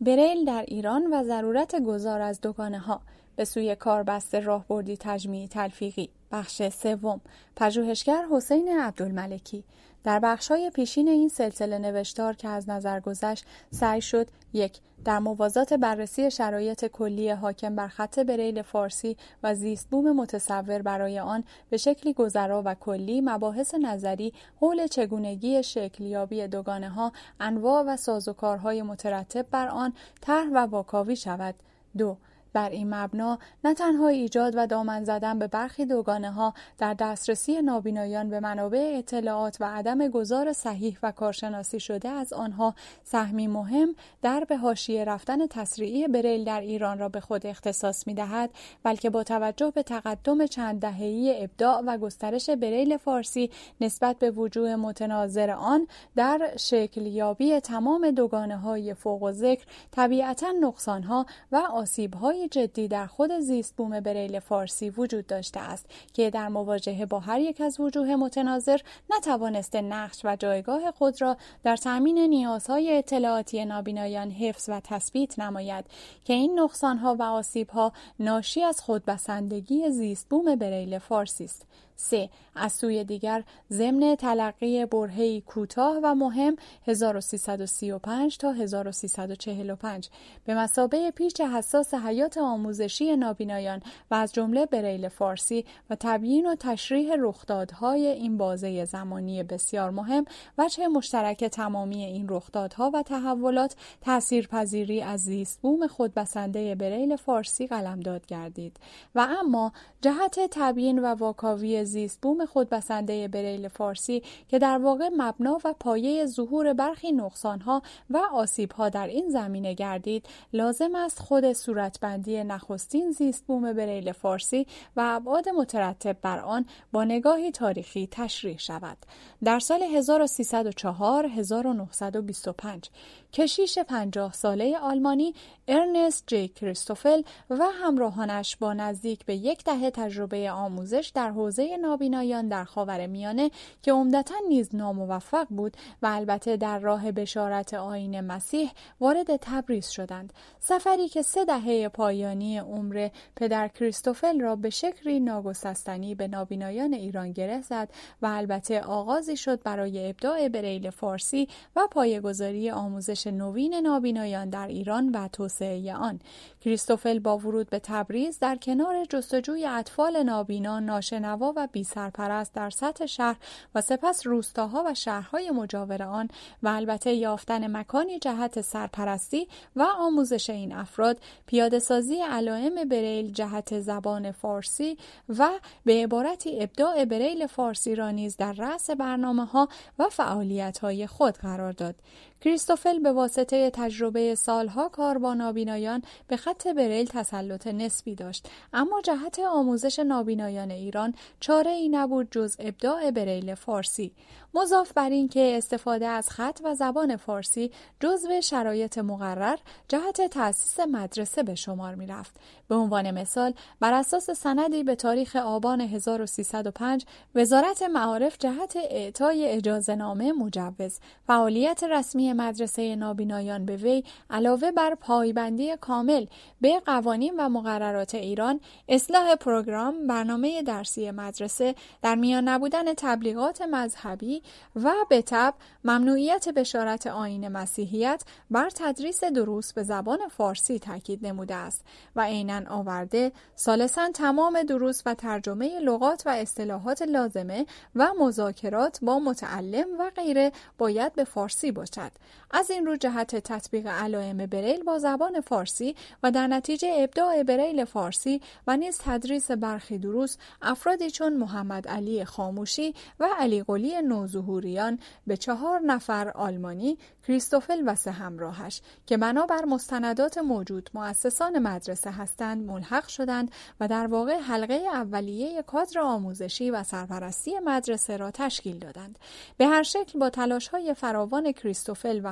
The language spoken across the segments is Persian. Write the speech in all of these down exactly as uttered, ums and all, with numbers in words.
بریل در ایران و ضرورت گذار از دوگانه‌ها به سوی کاربست راهبردی تجمیعی تلفیقی. بخش سوم. پژوهشگر حسین عبدالملکی. در بخش‌های پیشین این سلسله نوشتار که از نظر گذشت سعی شد یک در موازات بررسی شرایط کلی حاکم بر خط بریل فارسی و زیستبوم متصور برای آن به شکلی گذرا و کلی مباحث نظری حول چگونگی شکلیابی دوگانه‌ها، انواع و سازوکارهای مترتب بر آن طرح و واکاوی شود. دو بر این مبنا نه تنها ایجاد و دامن زدن به برخی دوگانه‌ها در دسترسی نابینایان به منابع اطلاعات و عدم گذار صحیح و کارشناسی شده از آنها سهمی مهم در به حاشیه رفتن تسریعی بریل در ایران را به خود اختصاص می‌دهد، بلکه با توجه به تقدم چند دهه‌ای ابداع و گسترش بریل فارسی نسبت به وجوه متناظر آن در شکلیابی تمام دوگانه‌های فوق ذکر طبیعتاً نقصان‌ها و آسیب‌های جدی در خود زیستبوم بریل فارسی وجود داشته است که در مواجهه با هر یک از وجوه متناظر نتوانسته نقش و جایگاه خود را در تامین نیازهای اطلاعاتی نابینایان حفظ و تثبیت نماید که این نقصانها و آسیبها ناشی از خودبسندگی زیستبوم بریل فارسی است. سه. از سوی دیگر ضمن تلقی برهه‌ای کوتاه و مهم هزار و سیصد و سی و پنج تا هزار و سیصد و چهل و پنج به مثابه پیچ حساس حیات آموزشی نابینایان و از جمله بریل فارسی و تبیین و تشریح رخدادهای این بازه زمانی بسیار مهم، وجه مشترک تمامی این رخدادها و تحولات تأثیرپذیری از زیستبوم خودبسنده بریل فارسی قلمداد گردید و اما جهت تبیین و واکاوی زیستبوم خودبسنده بریل فارسی که در واقع مبنا و پایه ظهور برخی نقصانها و آسیبها در این زمینه گردید، لازم است خود صورتبندی نخستین زیستبوم بریل فارسی و ابعاد مترتب بر آن با نگاهی تاریخی تشریح شود. در سال هزار و سیصد و چهار تا هزار و نهصد و بیست و پنج کشیش پنجاه ساله آلمانی ارنست جی کریستوفل و همراهانش با نزدیک به یک دهه تجربه آموزش در حوزه نابینایان در خاورمیانه که عمدتاً نیز ناموفق بود و البته در راه بشارت آیین مسیح وارد تبریز شدند. سفری که سه دهه پایانی عمر پدر کریستوفل را به شکلی ناگسستنی به نابینایان ایران گره زد و البته آغازی شد برای ابداع بریل فارسی و پایه‌گذاری آموزش نوین نابینایان در ایران و توسعه آن. کریستوفل با ورود به تبریز در کنار جستجوی اطفال نابینا، ناشنوا و بی سرپرست در سطح شهر و سپس روستاها و شهرهای مجاور آن و البته یافتن مکانی جهت سرپرستی و آموزش این افراد، پیاده‌سازی علائم بریل جهت زبان فارسی و به عبارتی ابداع بریل فارسی را نیز در رأس برنامه‌ها و فعالیت‌های خود قرار داد. کریستوفل به واسطه تجربه سالها کار با نابینایان به خط بریل تسلط نسبی داشت، اما جهت آموزش نابینایان ایران چاره ای نبود جز ابداع بریل فارسی. مضاف بر این که استفاده از خط و زبان فارسی جزو شرایط مقرر جهت تأسیس مدرسه به شمار می رفت. به عنوان مثال، بر اساس سندی به تاریخ آبان هزار و سیصد و پنج، وزارت معارف جهت اعطای اجازه‌نامه مجوز فعالیت رسمی مدرسه نابینایان به وی علاوه بر پایبندی کامل به قوانین و مقررات ایران، اصلاح پروگرام برنامه درسی مدرسه، در میان نبودن تبلیغات مذهبی و به تبع ممنوعیت بشارت آیین مسیحیت بر تدریس دروس به زبان فارسی تاکید نموده است و عیناً آورده ثالثاً تمام دروس و ترجمه لغات و اصطلاحات لازمه و مذاکرات با متعلم و غیره باید به فارسی باشد. از این رو جهت تطبیق علائم بریل با زبان فارسی و در نتیجه ابداع بریل فارسی و نیز تدریس برخی دروس، افرادی چون محمد علی خاموشی و علی قلی نوظهوریان به چهار نفر آلمانی، کریستوفل و سه همراهش که بنابر مستندات موجود مؤسسان مدرسه هستند ملحق شدند و در واقع حلقه اولیه کادر آموزشی و سرپرستی مدرسه را تشکیل دادند. به هر شکل با تلاش‌های فراوان کریستوفل و خاموشی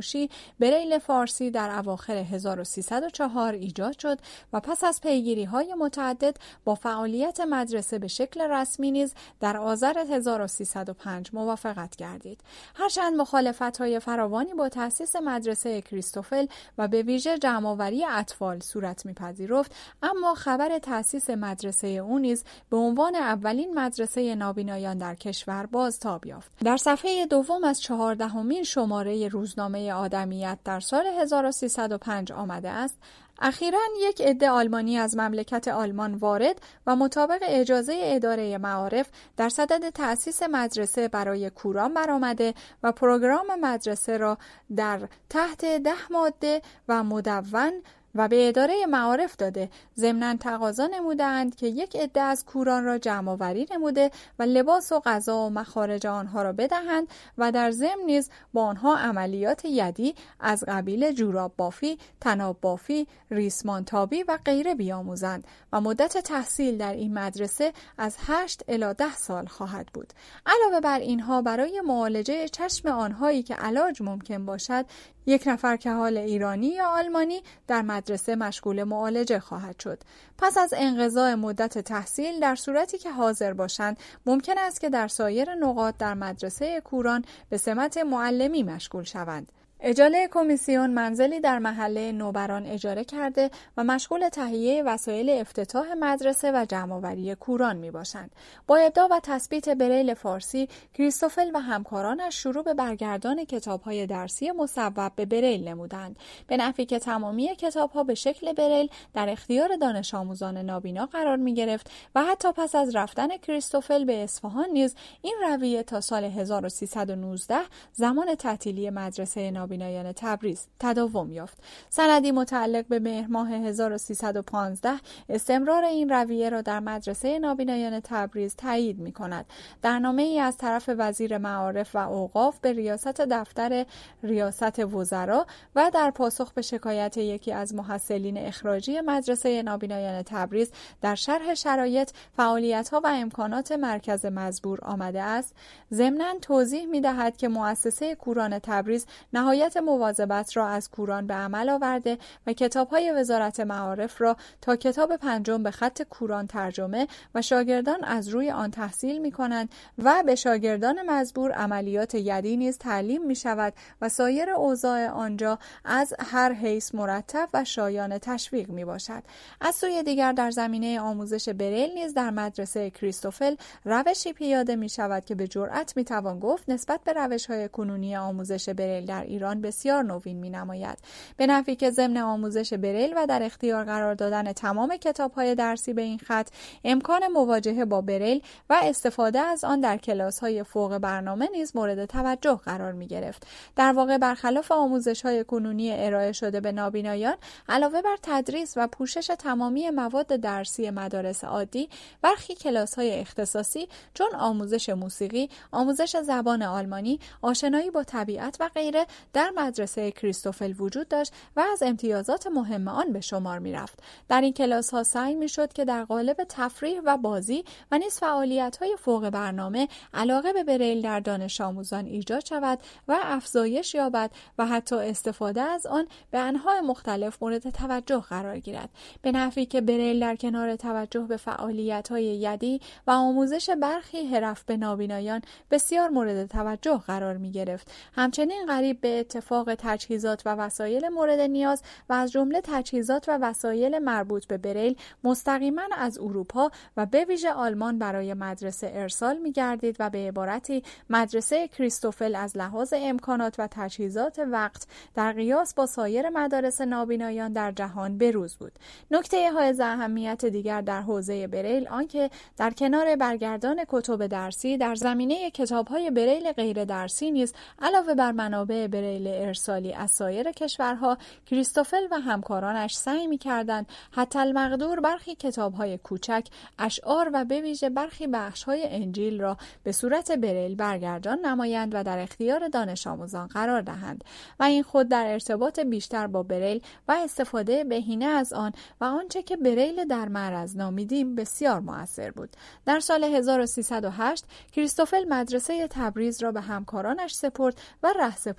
نوشی بریل فارسی در اواخر هزار و سیصد و چهار ایجاد شد و پس از پیگیری‌های متعدد با فعالیت مدرسه به شکل رسمی نیز در آذر هزار و سیصد و پنج موافقت گردید. هرچند مخالفت‌های فراوانی با تأسیس مدرسه کریستوفل و به ویژه جمع‌آوری اطفال صورت می‌پذیرفت، اما خبر تأسیس مدرسه او نیز به عنوان اولین مدرسه نابینایان در کشور بازتاب یافت. در صفحه دوم از چهاردهمین شماره روزنامه آدمیت در سال هزار و سیصد و پنج آمده است: اخیراً یک عده آلمانی از مملکت آلمان وارد و مطابق اجازه اداره معارف در صدد تأسیس مدرسه برای کوران برآمده و پروگرام مدرسه را در تحت ده ماده و مدون و به اداره معارف داده. ضمناً تقاضا نمودند که یک عده از کوران را جمع‌آوری نموده و لباس و غذا و مخارج آنها را بدهند و در ضمن نیز با آنها عملیات یدی از قبیل جوراب بافی، طناب بافی، ریسمان تابی و غیره بیاموزند و مدت تحصیل در این مدرسه از هشت الی ده سال خواهد بود. علاوه بر اینها برای معالجه چشم آنهایی که علاج ممکن باشد، یک نفر کهال ایرانی یا آلمانی در مدرسه مشغول معالجه خواهد شد. پس از انقضاء مدت تحصیل در صورتی که حاضر باشند، ممکن است که در سایر نقاط در مدرسه کوران به سمت معلمی مشغول شوند. اجاله کمیسیون منزلی در محله نوبران اجاره کرده و مشغول تهیه وسایل افتتاح مدرسه و جمع‌آوری کوران می باشند. با ابداع و تثبیت بریل فارسی، کریستوفل و همکارانش شروع به برگردان کتاب‌های درسی مصوب به بریل نمودند، به نحوی که تمامی کتاب‌ها به شکل بریل در اختیار دانش آموزان نابینا قرار می گرفت و حتی پس از رفتن کریستوفل به اصفهان نیز این رویه تا سال هزار و سیصد و نوزده زمان تعطیلی مدرسه نابینایان تبریز تداوم یافت. سندی متعلق به مهر ماه هزار و سیصد و پانزده استمرار این رویه را در مدرسه نابینایان تبریز تایید می کند. در نامه ای از طرف وزیر معارف و اوقاف به ریاست دفتر ریاست وزرا و در پاسخ به شکایت یکی از محصلین اخراجی مدرسه نابینایان تبریز در شرح شرایط، فعالیت‌ها و امکانات مرکز مزبور آمده است، ضمناً توضیح می‌دهد که مؤسسه کوران تبریز نهایت مواظبت را از کوران به عمل آورده و کتاب‌های وزارت معارف را تا کتاب پنجم به خط کوران ترجمه و شاگردان از روی آن تحصیل می‌کنند و به شاگردان مزبور عملیات یدی نیز تعلیم می‌شود و سایر اوضاع آنجا از هر حیث مرتب و شایان تشویق می‌باشد. از سوی دیگر در زمینه آموزش بریل نیز در مدرسه کریستوفل روشی پیاده می‌شود که به جرأت می‌توان گفت نسبت به روش‌های کنونی آموزش بریل در ایران بسیار نوین می‌نماید، به نحوی که ضمن آموزش بریل و در اختیار قرار دادن تمام کتاب‌های درسی به این خط، امکان مواجهه با بریل و استفاده از آن در کلاس‌های فوق برنامه نیز مورد توجه قرار می‌گرفت. در واقع برخلاف آموزش‌های کنونی ارائه شده به نابینایان، علاوه بر تدریس و پوشش تمامی مواد درسی مدارس عادی، برخی کلاس‌های اختصاصی چون آموزش موسیقی، آموزش زبان آلمانی، آشنایی با طبیعت و غیره در مدرسه کریستوفل وجود داشت و از امتیازات مهم آن به شمار می رفت. در این کلاس ها سعی می شد که در قالب تفریح و بازی و نیز فعالیت های فوق برنامه علاقه به بریل در دانش آموزان ایجاد شود و افزایش یابد و حتی استفاده از آن به انواع مختلف مورد توجه قرار گیرد، به نحوی که بریل در کنار توجه به فعالیت های یدی و آموزش برخی حرف به نابینایان بسیار مورد توجه قرار می گرفت. همچنین قریب به اتفاق تجهیزات و وسایل مورد نیاز و از جمله تجهیزات و وسایل مربوط به بریل مستقیما از اروپا و به ویژه آلمان برای مدرسه ارسال می‌گردید و به عبارتی مدرسه کریستوفل از لحاظ امکانات و تجهیزات وقت در قیاس با سایر مدارس نابینایان در جهان بروز بود. نکته حائز اهمیت دیگر در حوزه بریل آنکه در کنار برگردان کتب درسی در زمینه کتاب‌های بریل غیر درسی نیز علاوه بر منابع بریل ارسالی از سایر کشورها، کریستوفل و همکارانش سعی می‌کردند حتی المقدور برخی کتاب‌های کوچک، اشعار و به ویژه برخی بخش‌های انجیل را به صورت بریل برگردان نمایند و در اختیار دانش آموزان قرار دهند و این خود در ارتباط بیشتر با بریل و استفاده بهینه از آن و آنچه که بریل در معرض نامیدیم بسیار مؤثر بود. در سال هزار و سیصد و هشت کریستوفل مدرسه تبریز را به همکارانش سپرد و رهسپار اصفهان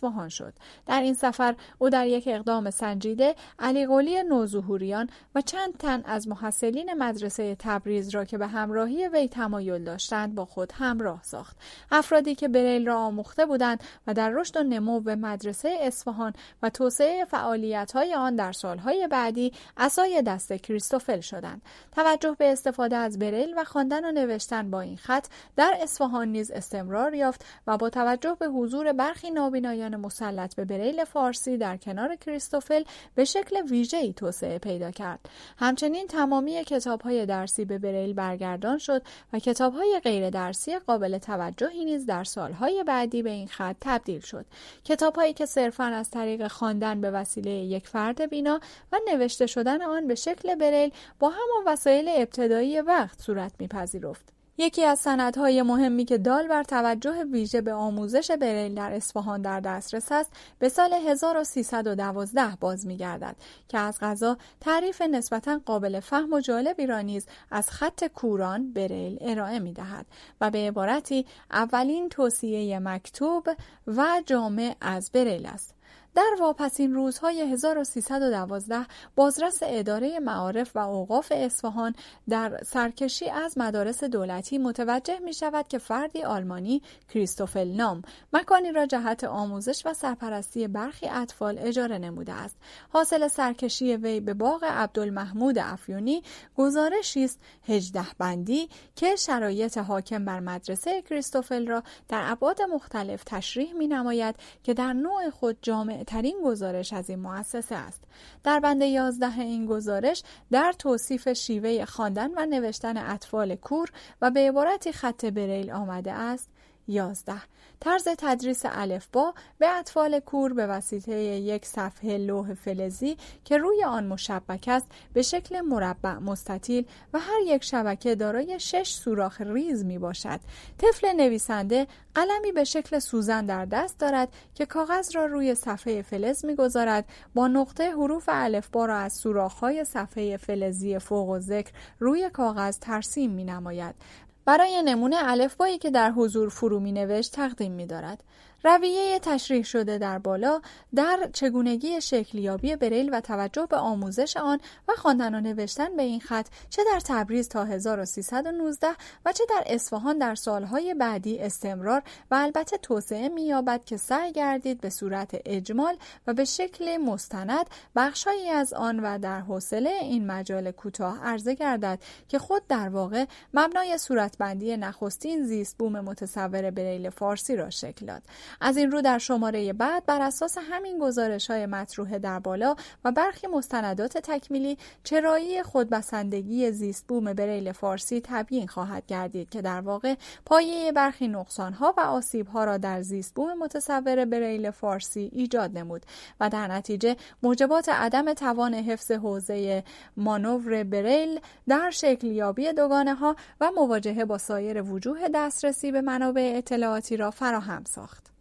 اصفهان شد. در این سفر او در یک اقدام سنجیده علی قلی نوظهوریان و چند تن از محصلین مدرسه تبریز را که به همراهی وی تمایل داشتند با خود همراه ساخت. افرادی که بریل را آموخته بودند و در رشد و نمو به مدرسه اصفهان و توسعه فعالیت‌های آن در سالهای بعدی عصای دست کریستوفل شدند. توجه به استفاده از بریل و خواندن و نوشتن با این خط در اصفهان نیز استمرار یافت و با توجه به حضور برخی نابینایان مسلط به بریل فارسی در کنار کریستوفل به شکل ویژه‌ای توسعه پیدا کرد. همچنین تمامی کتاب‌های درسی به بریل برگردان شد و کتاب‌های غیر درسی قابل توجهی نیز در سالهای بعدی به این خط تبدیل شد. کتاب‌هایی که صرفاً از طریق خواندن به وسیله یک فرد بینا و نوشته شدن آن به شکل بریل با همان وسایل ابتدایی وقت صورت می‌پذیرفت. یکی از سندهای مهمی که دال بر توجه ویژه به آموزش بریل در اصفهان در دسترس است به سال هزار و سیصد و دوازده باز می‌گردد که از قضا تعریف نسبتاً قابل فهم و جالبی را نیز از خط کوران بریل ارائه می‌دهد و به عبارتی اولین توصیه مکتوب و جامع از بریل است. در واپسین روزهای هزار و سیصد و دوازده بازرس اداره معارف و اوقاف اصفهان در سرکشی از مدارس دولتی متوجه می شود که فردی آلمانی کریستوفل نام مکانی را جهت آموزش و سرپرستی برخی اطفال اجاره نموده است. حاصل سرکشی وی به باغ عبدالمحمود افیونی گزارشی است هجده بندی که شرایط حاکم بر مدرسه کریستوفل را در ابعاد مختلف تشریح می نماید که در نوع خود جامع ترین گزارش از این مؤسسه است. در بند یازده این گزارش در توصیف شیوه خواندن و نوشتن اطفال کور و به عبارتی خط بریل آمده است: یازده. طرز تدریس الفبا به اطفال کور به واسطه یک صفحه لوح فلزی که روی آن مشبک است به شکل مربع مستطیل و هر یک شبکه دارای شش سوراخ ریز می باشد. طفل نویسنده قلمی به شکل سوزن در دست دارد که کاغذ را روی صفحه فلز می گذارد. با نقطه حروف الفبا را از سوراخ‌های صفحه فلزی فوق الذکر روی کاغذ ترسیم می نماید. برای نمونه الفبایی که در حضور فرو می نوشت تقدیم می دارد. رویه تشریح شده در بالا در چگونگی شکلیابی بریل و توجه به آموزش آن و خواندن و نوشتن به این خط چه در تبریز تا هزار و سیصد و نوزده و چه در اصفهان در سالهای بعدی استمرار و البته توسعه می‌یابد که سعی گردید به صورت اجمال و به شکل مستند بخشایی از آن و در حوصله این مجال کوتاه عرضه گردد که خود در واقع مبنای صورتبندی نخستین زیست بوم متصور بریل فارسی را شکل داد. از این رو در شماره بعد بر اساس همین گزارش‌های مطروح در بالا و برخی مستندات تکمیلی چرایی خودبسندگی زیست بوم بریل فارسی تبیین خواهد گردید که در واقع پایه برخی نقصان‌ها و آسیب‌ها را در زیست بوم متصور بریل فارسی ایجاد نمود و در نتیجه موجبات عدم توان حفظ حوزه مانور بریل در شکلیابی دوگانه‌ها و مواجهه با سایر وجوه دسترسی به منابع اطلاعاتی را فراهم ساخت.